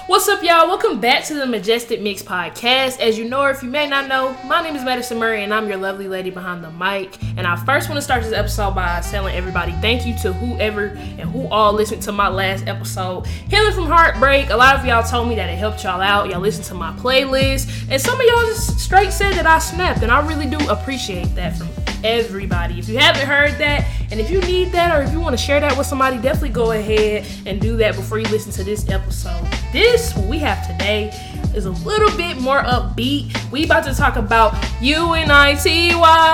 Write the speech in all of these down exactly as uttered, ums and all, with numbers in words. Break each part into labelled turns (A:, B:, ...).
A: What's up, y'all? Welcome back to the Majestic Mix podcast. As you know, or if you may not know, my name is Madison Murray, and I'm your lovely lady behind the mic. And I first want to start this episode by telling everybody thank you to whoever and who all listened to my last episode, Healing from Heartbreak. A lot of y'all told me that it helped y'all out. Y'all listened to my playlist, and some of y'all just straight said that I snapped, and I really do appreciate that from everybody. If you haven't heard that, and if you need that, or if you want to share that with somebody, definitely go ahead and do that before you listen to this episode. This, what we have today, is a little bit more upbeat. We about to talk about UNITY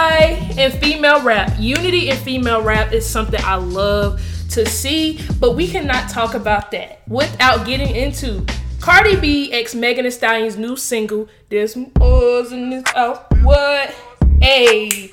A: and female rap. Unity in female rap is something I love to see, but we cannot talk about that without getting into Cardi B x Megan Thee Stallion's new single, There's Some Oils in This Out. What? Hey.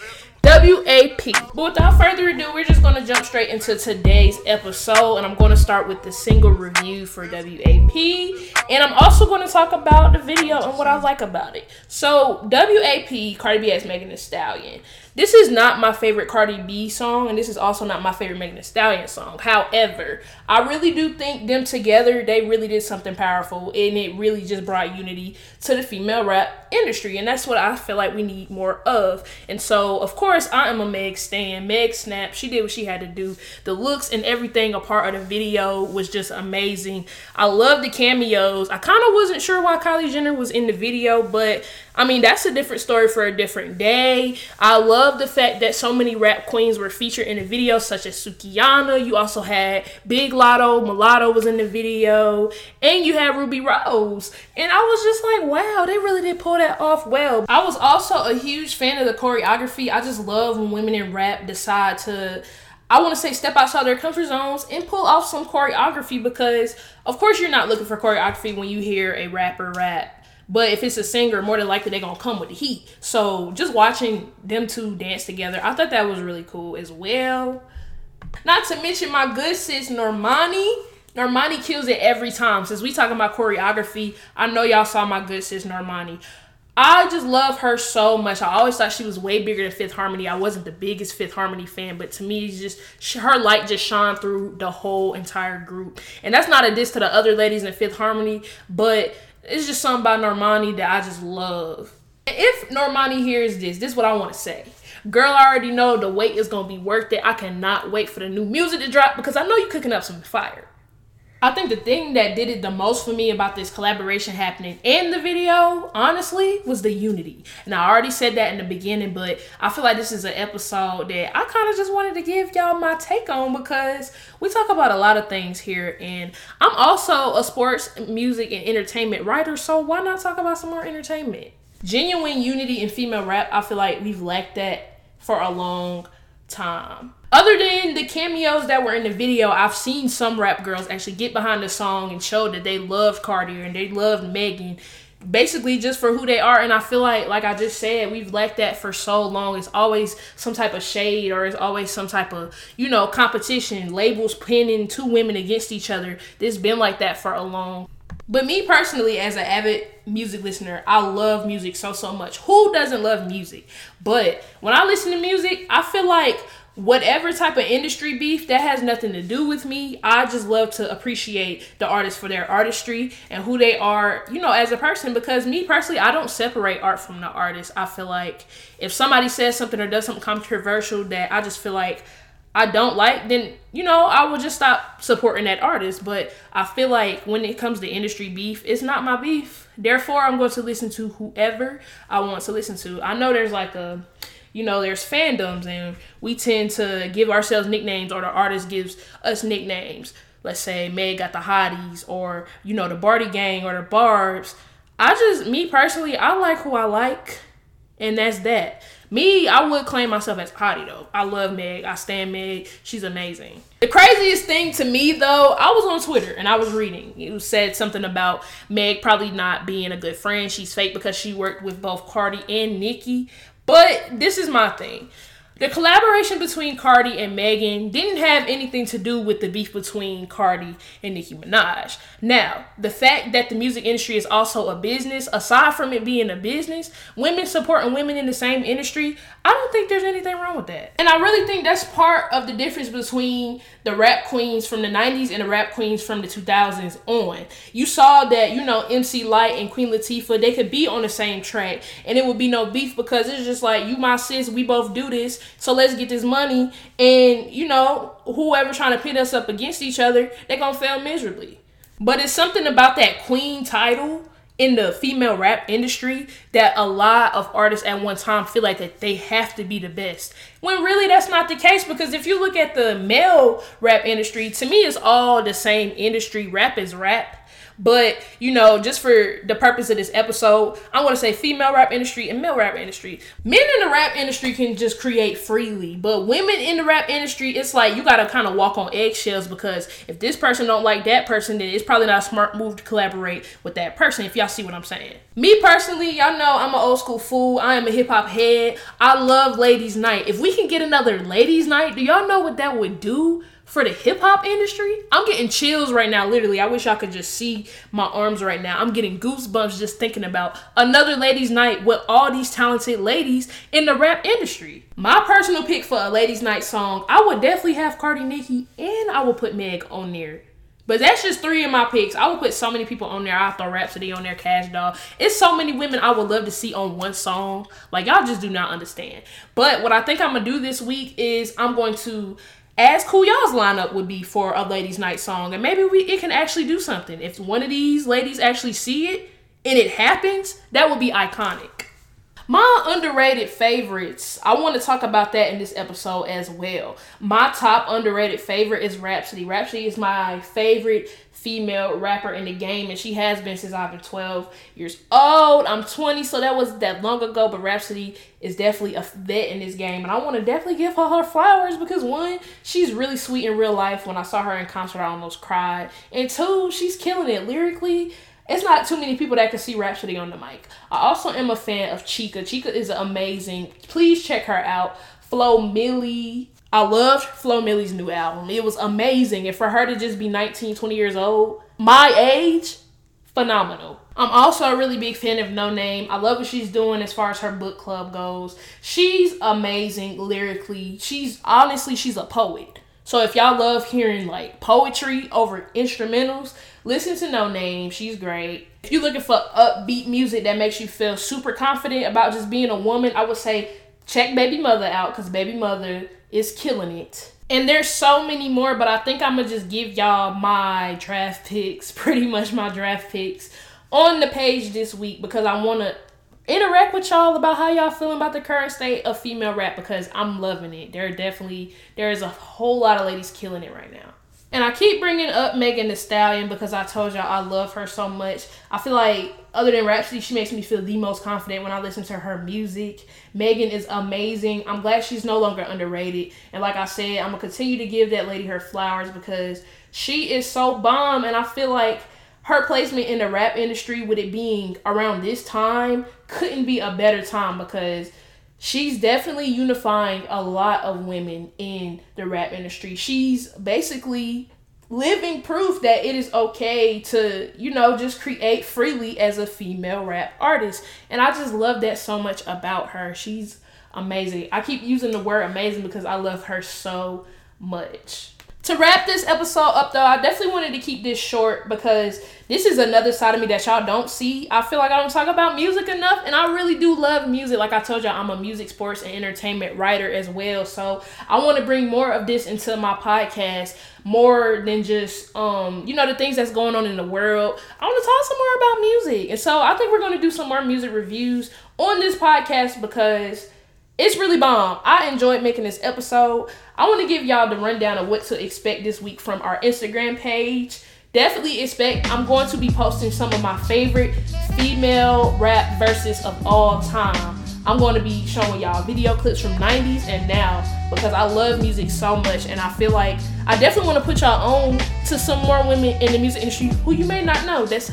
A: W A P. But without further ado, we're just going to jump straight into today's episode, and I'm going to start with the single review for W A P, and I'm also going to talk about the video and what I like about it. So, W A P, Cardi B x Megan Thee Stallion. This is not my favorite Cardi B song, and this is also not my favorite Megan Thee Stallion song. However, I really do think them together, they really did something powerful, and it really just brought unity to the female rap industry, and that's what I feel like we need more of. And so, of course, I am a Meg stan. Meg snapped. She did what she had to do. The looks and everything a part of the video was just amazing. I love the cameos. I kind of wasn't sure why Kylie Jenner was in the video, but I mean, that's a different story for a different day. I love the fact that so many rap queens were featured in the video, such as Sukihana. You also had Big Lotto, Mulatto was in the video, and you had Ruby Rose. And I was just like, wow, they really did pull that off well. I was also a huge fan of the choreography. I just love when women in rap decide to, I want to say, step outside their comfort zones and pull off some choreography, because of course you're not looking for choreography when you hear a rapper rap. But if it's a singer, more than likely they're going to come with the heat. So just watching them two dance together, I thought that was really cool as well. Not to mention my good sis, Normani. Normani kills it every time. Since we talking about choreography, I know y'all saw my good sis, Normani. I just love her so much. I always thought she was way bigger than Fifth Harmony. I wasn't the biggest Fifth Harmony fan, but to me, it's just her light just shone through the whole entire group. And that's not a diss to the other ladies in Fifth Harmony, but it's just something about Normani that I just love. If Normani hears this, this is what I want to say. Girl, I already know the wait is going to be worth it. I cannot wait for the new music to drop, because I know you're cooking up some fire. I think the thing that did it the most for me about this collaboration happening in the video, honestly, was the unity. And I already said that in the beginning, but I feel like this is an episode that I kind of just wanted to give y'all my take on, because we talk about a lot of things here, and I'm also a sports, music, and entertainment writer, so why not talk about some more entertainment? Genuine unity in female rap, I feel like we've lacked that for a long time. Other than the cameos that were in the video, I've seen some rap girls actually get behind the song and show that they loved Cardi and they loved Megan, basically just for who they are. And I feel like, like I just said, we've lacked that for so long. It's always some type of shade, or it's always some type of, you know, competition, labels pinning two women against each other. It's been like that for a long. But me personally, as an avid music listener, I love music so, so much. Who doesn't love music? But when I listen to music, I feel like whatever type of industry beef, that has nothing to do with me. I just love to appreciate the artists for their artistry and who they are, you know, as a person. Because me personally, I don't separate art from the artist. I feel like if somebody says something or does something controversial that I just feel like I don't like, then, you know, I will just stop supporting that artist. But I feel like when it comes to industry beef, it's not my beef. Therefore, I'm going to listen to whoever I want to listen to. I know there's like a, you know, there's fandoms, and we tend to give ourselves nicknames, or the artist gives us nicknames. Let's say Meg got the hotties, or, you know, the Barty Gang, or the Barbs. I just, me personally, I like who I like, and that's that. Me, I would claim myself as hottie, though. I love Meg. I stand Meg. She's amazing. The craziest thing to me, though, I was on Twitter and I was reading. It said something about Meg probably not being a good friend. She's fake because she worked with both Cardi and Nicki. But this is my thing. The collaboration between Cardi and Megan didn't have anything to do with the beef between Cardi and Nicki Minaj. Now, the fact that the music industry is also a business, aside from it being a business, women supporting women in the same industry, I don't think there's anything wrong with that. And I really think that's part of the difference between the rap queens from the nineties and the rap queens from the two thousands on. You saw that, you know, M C Lyte and Queen Latifah, they could be on the same track and it would be no beef because it's just like, you my sis, we both do this. So let's get this money, and you know, whoever trying to pit us up against each other, they're gonna fail miserably. But it's something about that queen title in the female rap industry that a lot of artists at one time feel like that they have to be the best. When really that's not the case, because if you look at the male rap industry, to me it's all the same industry. Rap is rap. But, you know, just for the purpose of this episode, I want to say female rap industry and male rap industry. Men in the rap industry can just create freely. But women in the rap industry, it's like you got to kind of walk on eggshells, because if this person don't like that person, then it's probably not a smart move to collaborate with that person, if y'all see what I'm saying. Me personally, y'all know I'm an old school fool. I am a hip hop head. I love Ladies Night. If we can get another Ladies Night, do y'all know what that would do for the hip hop industry? I'm getting chills right now, literally. I wish y'all could just see my arms right now. I'm getting goosebumps just thinking about another Ladies Night with all these talented ladies in the rap industry. My personal pick for a Ladies Night song, I would definitely have Cardi, Nicki, and I would put Meg on there. But that's just three of my picks. I would put so many people on there. I'll throw Rhapsody on there, Cash Doll. It's so many women I would love to see on one song. Like, y'all just do not understand. But what I think I'm going to do this week is I'm going to ask who y'all's lineup would be for a Ladies Night song. And maybe we it can actually do something. If one of these ladies actually see it and it happens, that would be iconic. My underrated favorites, I want to talk about that in this episode as well. My top underrated favorite is Rhapsody. Rhapsody is my favorite female rapper in the game, and she has been since I've been twelve years old. I'm twenty, so that was that long ago, but Rhapsody is definitely a vet in this game, and I want to definitely give her her flowers because, one, she's really sweet in real life. When I saw her in concert, I almost cried. And two, she's killing it lyrically. It's not too many people that can see Rhapsody on the mic. I also am a fan of Chika. Chika is amazing. Please check her out. Flo Milli. I loved Flo Milli's new album. It was amazing. And for her to just be nineteen, twenty years old, my age, phenomenal. I'm also a really big fan of Noname. I love what she's doing as far as her book club goes. She's amazing lyrically. She's, honestly, she's a poet. So if y'all love hearing like poetry over instrumentals, listen to Noname. She's great. If you're looking for upbeat music that makes you feel super confident about just being a woman, I would say check Baby Mother out, because Baby Mother is killing it. And there's so many more, but I think I'm going to just give y'all my draft picks, pretty much my draft picks on the page this week, because I want to interact with y'all about how y'all feeling about the current state of female rap, because I'm loving it. There are definitely, there is a whole lot of ladies killing it right now. And I keep bringing up Megan Thee Stallion because I told y'all I love her so much. I feel like, other than Rhapsody, she makes me feel the most confident when I listen to her music. Megan is amazing. I'm glad she's no longer underrated. And like I said, I'm going to continue to give that lady her flowers because she is so bomb. And I feel like her placement in the rap industry, with it being around this time, couldn't be a better time, because she's definitely unifying a lot of women in the rap industry. She's basically living proof that it is okay to, you know, just create freely as a female rap artist. And I just love that so much about her. She's amazing. I keep using the word amazing because I love her so much. To wrap this episode up, though, I definitely wanted to keep this short because this is another side of me that y'all don't see. I feel like I don't talk about music enough, and I really do love music. Like I told y'all, I'm a music, sports, and entertainment writer as well. So I want to bring more of this into my podcast, more than just, um, you know, the things that's going on in the world. I want to talk some more about music. And so I think we're going to do some more music reviews on this podcast because it's really bomb. I enjoyed making this episode. I want to give y'all the rundown of what to expect this week from our Instagram page. Definitely expect, I'm going to be posting some of my favorite female rap verses of all time. I'm going to be showing y'all video clips from nineties and now because I love music so much, and I feel like I definitely want to put y'all on to some more women in the music industry who you may not know that's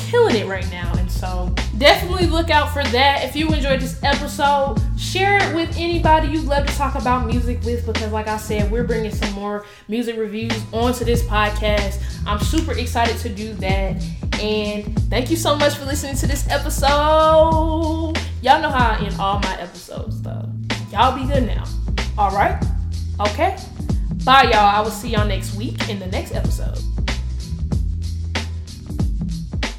A: killing it right now. And so definitely look out for that. If you enjoyed this episode, share it with anybody you'd love to talk about music with, because like I said, we're bringing some more music reviews onto this podcast. I'm super excited to do that. And thank you so much for listening to this episode. Y'all know how I end all my episodes though. Y'all be good now. All right? Okay? Bye, y'all. I will see y'all next week in the next episode.